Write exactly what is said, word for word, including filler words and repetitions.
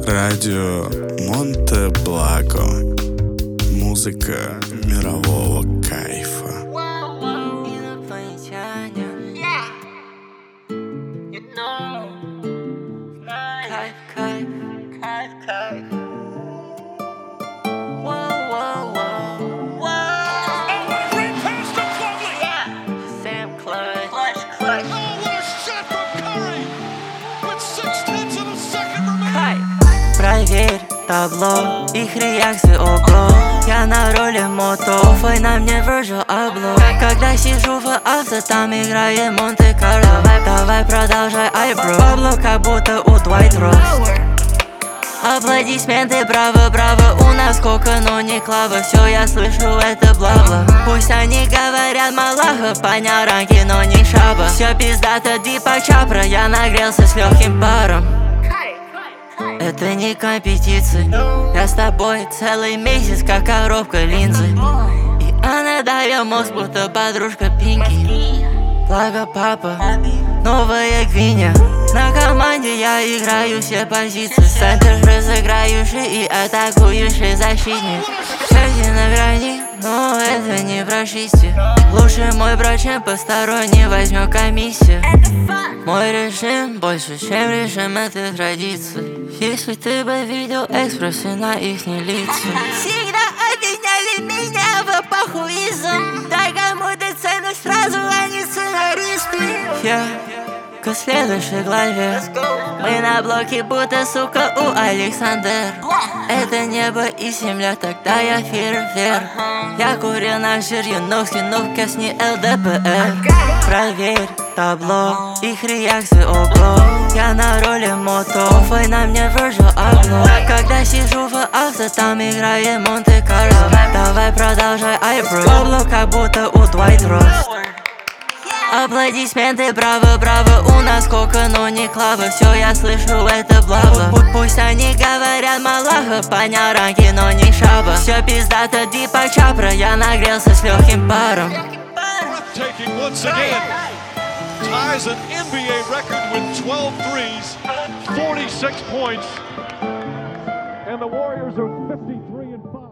Радио Монте-Благо. Музыка мирового кайфа. Проверь табло, их реакции ого. Я на роли мото, фой на мне Virgil Abloh. Когда сижу в авто, там играет Монте-Карло. Давай продолжай, ай, бро. Пабло как будто у Двайт Росс. Аплодисменты, браво, браво. У нас кока, но не клава. Все, я слышу, это бла-бла. Пусть они говорят малаха, понял ранги, но не шаба. Все пиздато, Дипак Чапра. Я нагрелся с легким паром. Это не компетиция. Я с тобой целый месяц, как коробка линзы. И она дает мозг, будто подружка Пинки. Благо папа, новая Гвиня. На команде я играю все позиции. Центр разыграющий и атакующий защитник. Счастье на грани, но это не про счастье. Лучше мой брат, чем посторонний возьмет комиссию. Мой режим больше, чем режим этой традиции. Если ты бы видел экспрессы на ихние лица. Всегда обвиняли меня в похуизм. Дай кому-то ценность сразу, а не сценаристы. Я к следующей главе. Мы на блоке, будто, сука, у Александр. Это небо и земля, тогда я фейерверк. Я курил на жирью, но скинув косни ЛДПР. Проверь табло, их реакции ого. Я на роли мото, фой на мне Virgil Abloh. Когда сижу в авто, там играет Монте-Карло. Давай продолжай, ай, бро. Пабло как будто у Двайт Росс. Аплодисменты, браво, браво. У нас кока, но не клава. Все, я слышу, это бла-бла. Пусть они говорят малаха, понял ранги, но не шаба. Все пиздато, Дипак Чапра. Я нагрелся с легким паром. Ties an N B A record with twelve threes, forty-six points, and the Warriors are fifty-three and five.